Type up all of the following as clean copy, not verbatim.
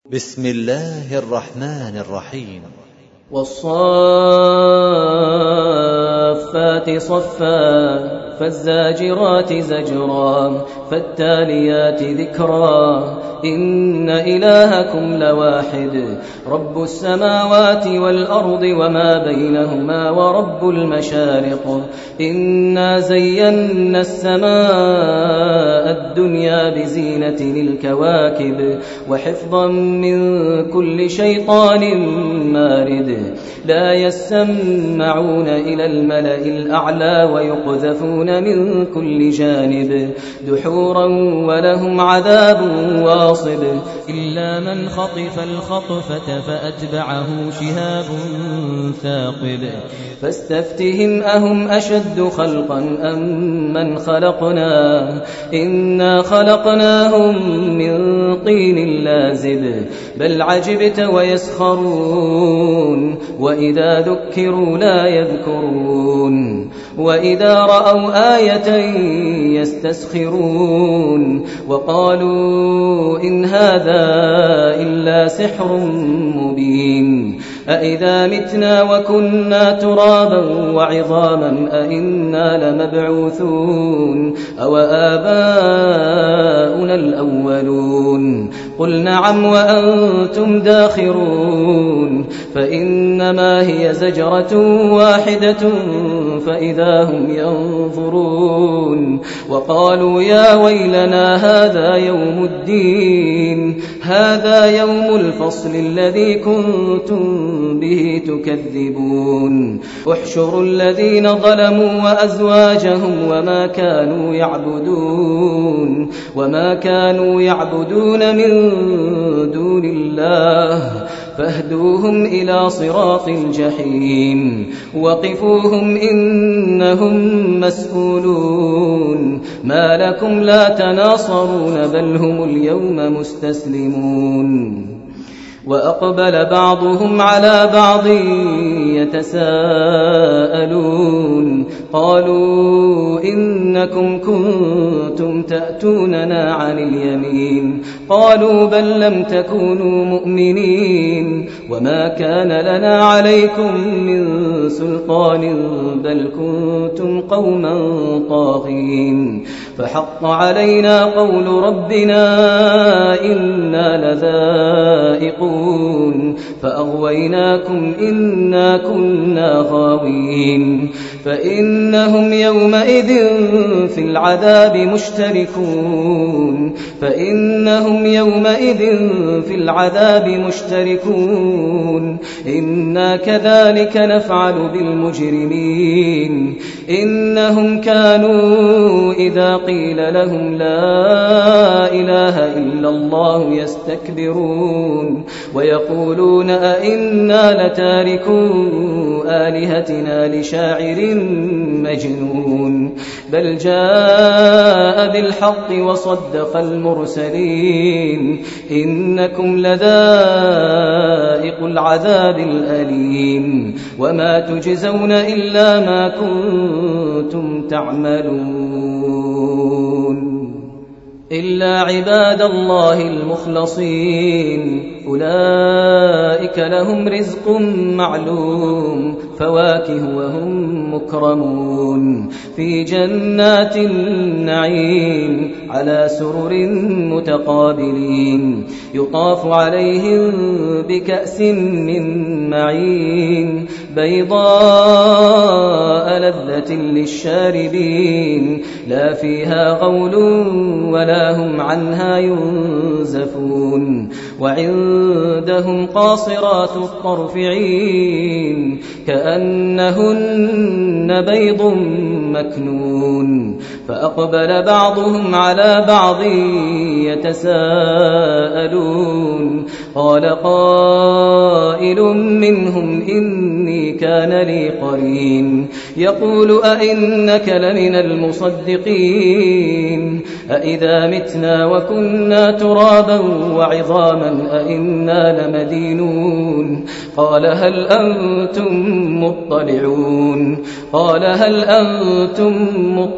بسم الله الرحمن الرحيم. والصافات صفا فالزاجرات زجرا فالتاليات ذكرا إن إلهكم لواحد رب السماوات والأرض وما بينهما ورب المشارق إنا زينا السماء الدنيا بزينة الكواكب وحفظا من كل شيطان مارد لا يسمعون إلى الملأ الأعلى ويقذفون من كل جانب دحورا ولهم عذاب واصب إلا من خطف الخطفة فأتبعه شهاب ثاقب فاستفتهم أهم أشد خلقا أم من خلقنا إنا خلقناهم من طين لازب بل عجبت ويسخرون وإذا ذكروا لا يذكرون وإذا رأوا آية يستسخرون وقالوا إن هذا إلا سحر مبين أإذا متنا وكنا ترابا وعظاما أإنا لمبعوثون أو آباؤنا الأولون قل نعم وأنتم داخرون فإنما هي زجرة واحدة فإذا هم ينظرون وقالوا يا ويلنا هذا يوم الدين هذا يوم الفصل الذي كنتم به تكذبون احشروا الذين ظلموا وأزواجهم وما كانوا يعبدون من دون الله فاهدوهم إلى صراط الجحيم وقفوهم إنهم مسؤولون ما لكم لا تناصرون بل هم اليوم مستسلمون وأقبل بعضهم على بعض يتساءلون قالوا إنكم كنتم تأتوننا عن اليمين قالوا بل لم تكونوا مؤمنين وما كان لنا عليكم من سلطان بل كنتم قوما طاغين فحق علينا قول ربنا إنا لذائقون فأغويناكم إنا كنا غاوين فإنهم يومئذ في العذاب مشتركون إنا كذلك نفعل بالمجرمين إنهم كانوا إذا قيل لهم لا إله إلا الله يستكبرون ويقولون أئنا لتاركو آلهتنا لشاعر مجنون بل جاء بالحق وصدق المرسلين إنكم لذائق العذاب الأليم وما تجزون إلا ما كنتم تعملون إلا عباد الله المخلصين أولئك لهم رزق معلوم فواكه وهم مكرمون في جنات النعيم على سرر متقابلين يطاف عليهم بكأس من معين بيضاء لذة للشاربين لا فيها غول ولا هم عنها ينزفون وعندهم قاصرات الطرف عين كأنهن بيض مكنون فأقبل بعضهم على بعض يتساءلون قال قائل منهم إني كان كان لي قرين يقول أئنك لمن المصدقين أئذا متنا وكنا ترابا وعظاما أئنا لمدينون قال هل أنتم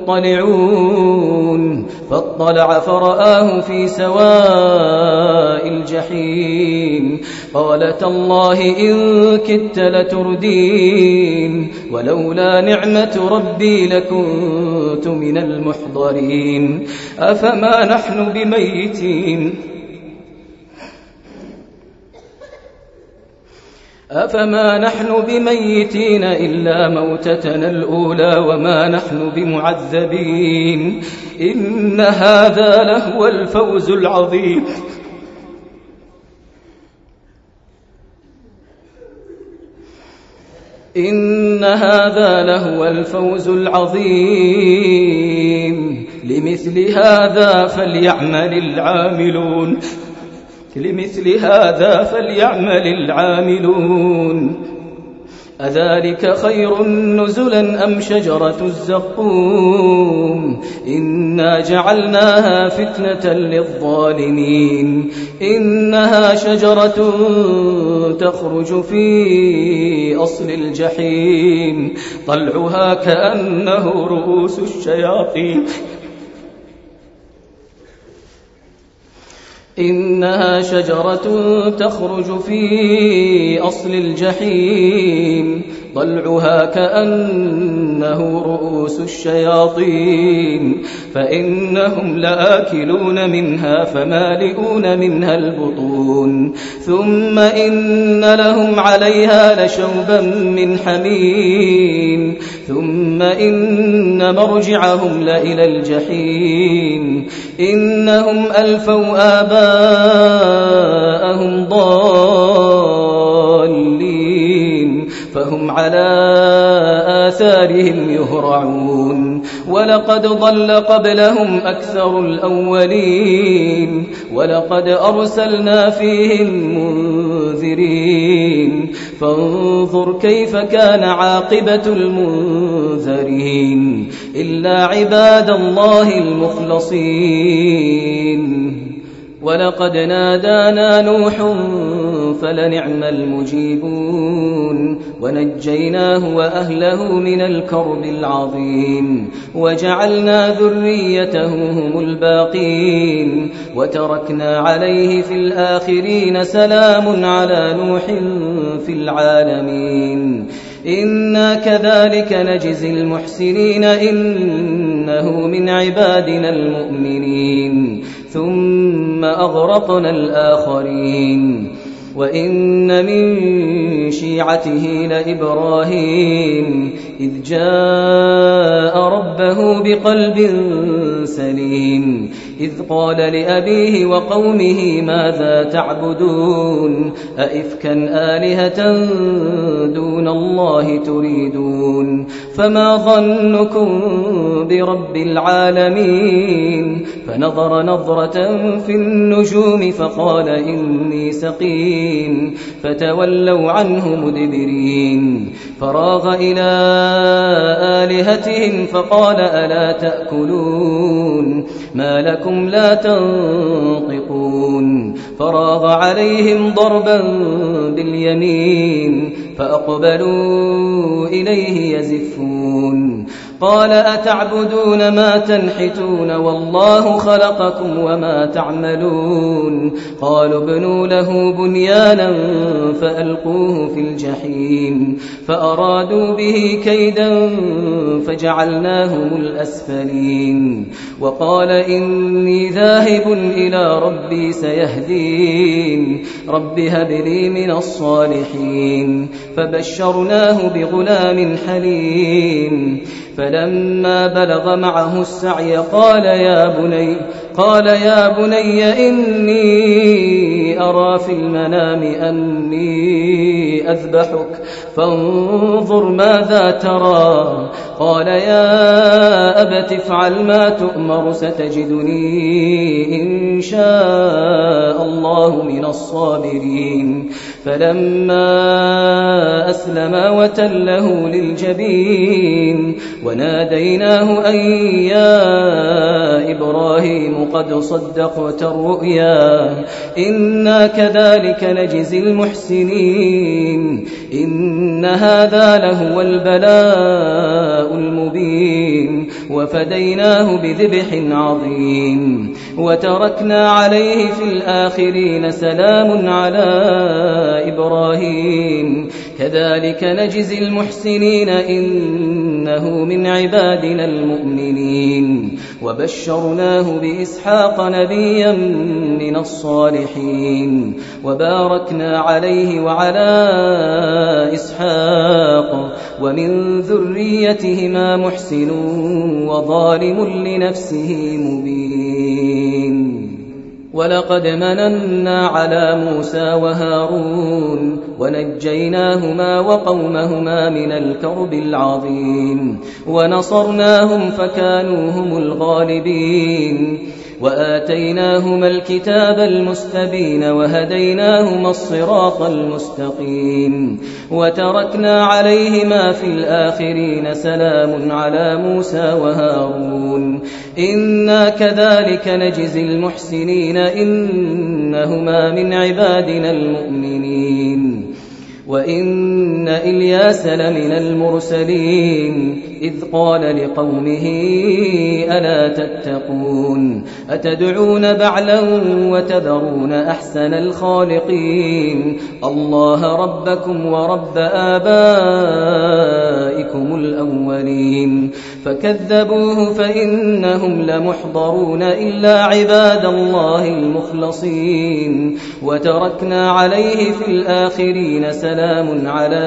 مطلعون فاطلع فرآه في سواء الجحيم قال تالله إن كدت لتردين ولولا نعمة ربي لكنت من المحضرين أفما نحن بميتين إلا موتتنا الأولى وما نحن بمعذبين إن هذا لهو الفوز العظيم لمثل هذا فليعمل العاملون أذلك خير نزلا أم شجرة الزقوم إنا جعلناها فتنة للظالمين إنها شجرة تخرج في أصل الجحيم طلعها كأنه رؤوس الشياطين إنها شجرة تخرج في أصل الجحيم طلعها كأنه رؤوس الشياطين فإنهم لآكلون منها فمالئون منها البطون ثم إن لهم عليها لشوبا من حميم ثم إن مرجعهم لإلى الجحيم إنهم ألفوا آباءهم ضالين فهم على آثارهم يهرعون ولقد ضل قبلهم أكثر الأولين ولقد أرسلنا فيهم منذرين فانظر كيف كان عاقبة المنذرين إلا عباد الله المخلصين ولقد نادانا نوح فلنعم المجيبون ونجيناه وأهله من الكرب العظيم وجعلنا ذريته هم الباقين وتركنا عليه في الآخرين سلام على نوح في العالمين إنا كذلك نجزي المحسنين إنه من عبادنا المؤمنين ثم أغرقنا الآخرين وإن من شيعته لإبراهيم إذ جاء ربه بقلب سليم إذ قال لأبيه وقومه ماذا تعبدون أئفكا آلهة دون الله تريدون فما ظنكم برب العالمين فنظر نظرة في النجوم فقال إني سقيم فتولوا عنه مدبرين فراغ إلى آلهتهم فقال ألا تأكلون ما لكم لا تنطقون فراغ عليهم ضربا باليمين فأقبلوا إليه يزفون قال أتعبدون ما تنحتون والله خلقكم وما تعملون قالوا ابنوا له بنيانا فألقوه في الجحيم فأرادوا به كيدا فجعلناهم الأسفلين وقال إني ذاهب إلى ربي سيهدين رب هب لي من الصالحين فبشرناه بغلام حليم فلما بلغ معه السعي قال يا بني إني أرى في المنام أني أذبحك فانظر ماذا ترى قال يا أبت افعل ما تؤمر ستجدني إن شاء الله من الصابرين فلما أسلما وتله للجبين وناديناه أن يا إبراهيم قد صدقت الرؤيا إنا كذلك نجزي المحسنين إن هذا لهو البلاء المبين وفديناه بذبح عظيم وتركنا عليه في الآخرين سلام على إبراهيم كذلك نجزي المحسنين إنه من عبادنا المؤمنين وبشرناه بإسحاق نبيا من الصالحين وباركنا عليه وعلى إسحاق ومن ذريتهما محسن وظالم لنفسه مبين ولقد مننا على موسى وهارون ونجيناهما وقومهما من الكرب العظيم ونصرناهم فكانوا هم الغالبين وآتيناهما الكتاب المستبين وهديناهما الصراط المستقيم وتركنا عليهما في الآخرين سلام على موسى وهارون إنا كذلك نجزي المحسنين إنهما من عبادنا المؤمنين وإن إلياس لمن المرسلين إذ قال لقومه ألا تتقون أتدعون بعلا وتذرون أحسن الخالقين الله ربكم ورب آبائكم الأولين فكذبوه فإنهم لمحضرون إلا عباد الله المخلصين وتركنا عليه في الآخرين سلام على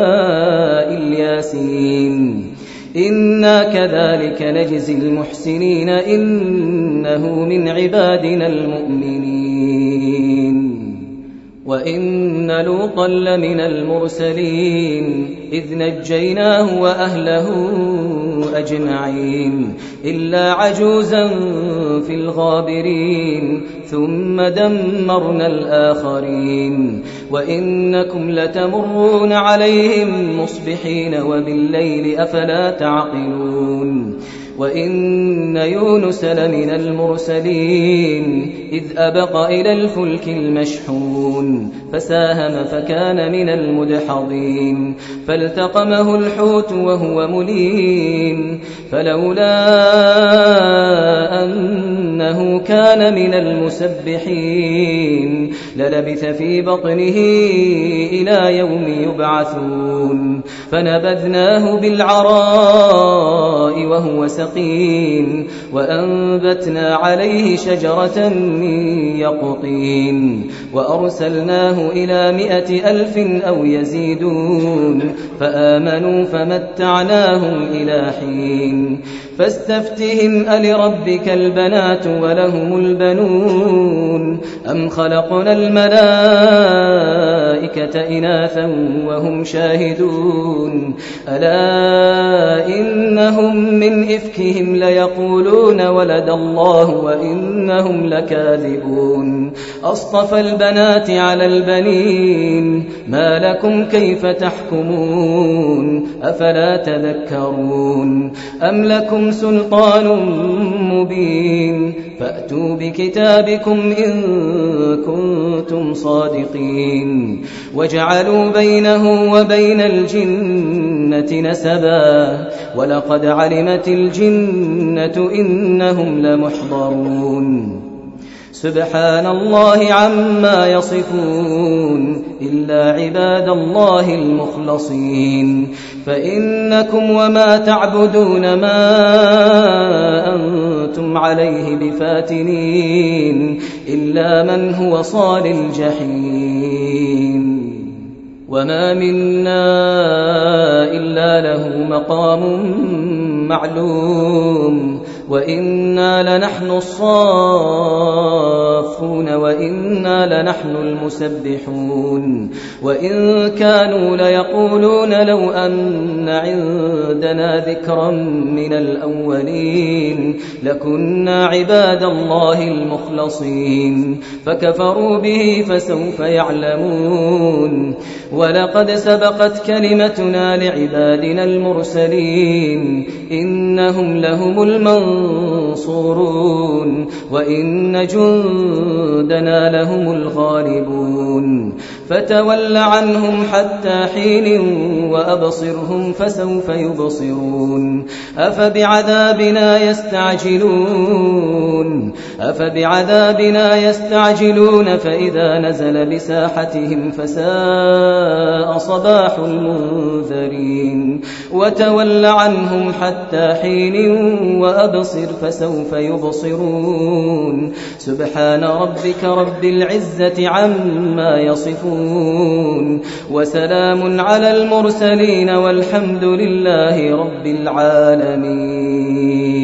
الياسين إنا كذلك نجزي المحسنين إنه من عبادنا المؤمنين وإن لوطا لمن المرسلين إذ نجيناه وأهله أجمعين إلا عجوزا في الغابرين ثم دمرنا الآخرين وإنكم لتمرون عليهم مصبحين وبالليل أفلا تعقلون وإن يونس لمن المرسلين إذ أبق إلى الفلك المشحون فساهم فكان من المدحضين فالتقمه الحوت وهو مليم فلولا أنه كان من المسبحين للبث في بطنه إلى يوم يبعثون فنبذناه بالعراء وهو سقيم وأنبتنا عليه شجرة من يقطين وأرسلناه إلى 100,000 أو يزيدون فآمنوا فمتعناهم إلى حين فاستفتهم ألربك البنات ولهم البنون أم خلقنا الملائكة إناثا وهم شاهدون ألا إنهم من إفكهم ليقولون ولد الله وإنهم لكاذبون أصطفى البنات على البنين ما لكم كيف تحكمون أفلا تذكرون أم لكم سلطان مبين فأتوا بكتابكم إن كنتم صادقين وجعلوا بينه وبين الجنة نسبا ولقد علمت الجنة إنهم لمحضرون سبحان الله عما يصفون إلا عباد الله المخلصين فإنكم وما تعبدون ما أنتم عليه بفاتنين إلا من هو صال الجحيم وما منا إلا له مقام معلوم وإنا لنحن الصافون وإنا لنحن المسبحون وإن كانوا ليقولون لو أن عندنا ذكرا من الأولين لكنا عباد الله المخلصين فكفروا به فسوف يعلمون ولقد سبقت كلمتنا لعبادنا المرسلين إنهم لهم المنصورون وإن جندنا لهم الغالبون فتول عنهم حتى حين وأبصرهم فسوف يبصرون أفبعذابنا يستعجلون فإذا نزل بساحتهم فساء صباح المنذرين وتول عنهم حتى حين وأبصر فسوف يبصرون سبحان ربك رب العزة عما يصفون وسلام على المرسلين والحمد لله رب العالمين.